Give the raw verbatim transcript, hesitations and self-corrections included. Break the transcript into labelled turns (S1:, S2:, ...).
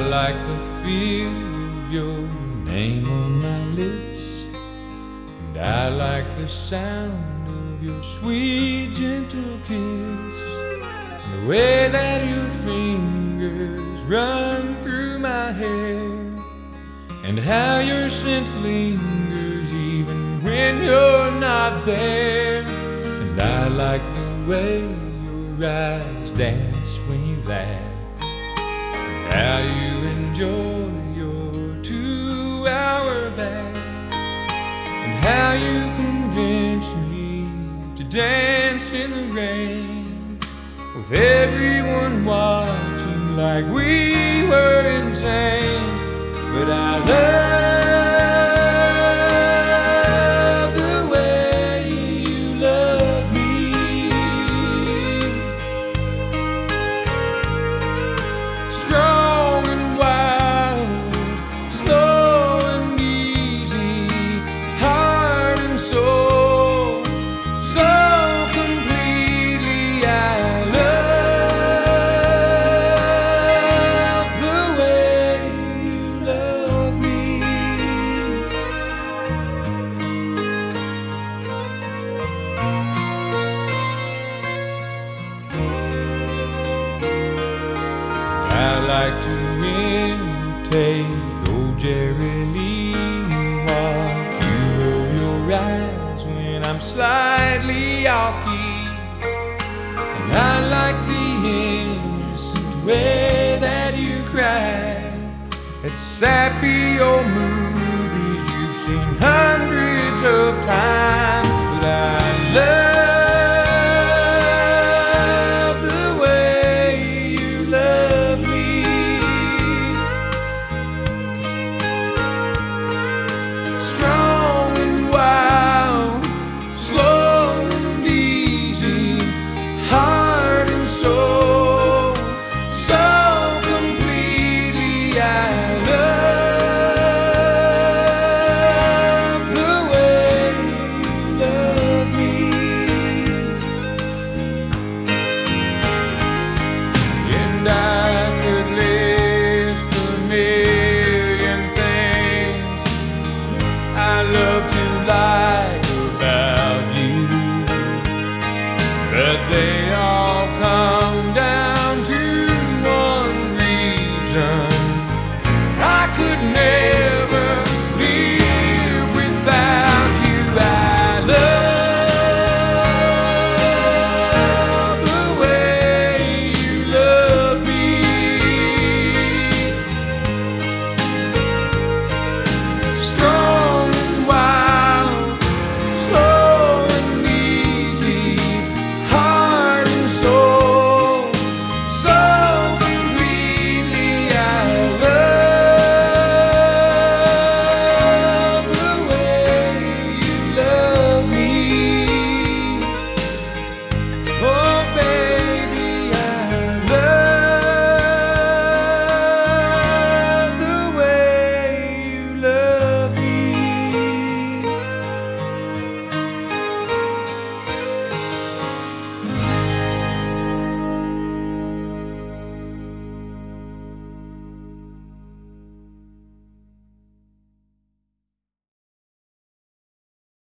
S1: like the feel of your name on my lips, and I like the sound of your sweet gentle kiss, and the way that your fingers run through my hair, and how your scent lingers even when you're not there. And I like the way your eyes dance when you laugh, and how you enjoy your two-hour bath, and how you convince me to dance in the rain, with everyone watching like we were insane. But I love the way you love me, strong and wild, slow and easy, heart and soul, so completely. I love the way you love me. I like to imitate old Jerry Lee and watch you roll your eyes when I'm slightly off key. And I like the innocent way that you cry, that sappy old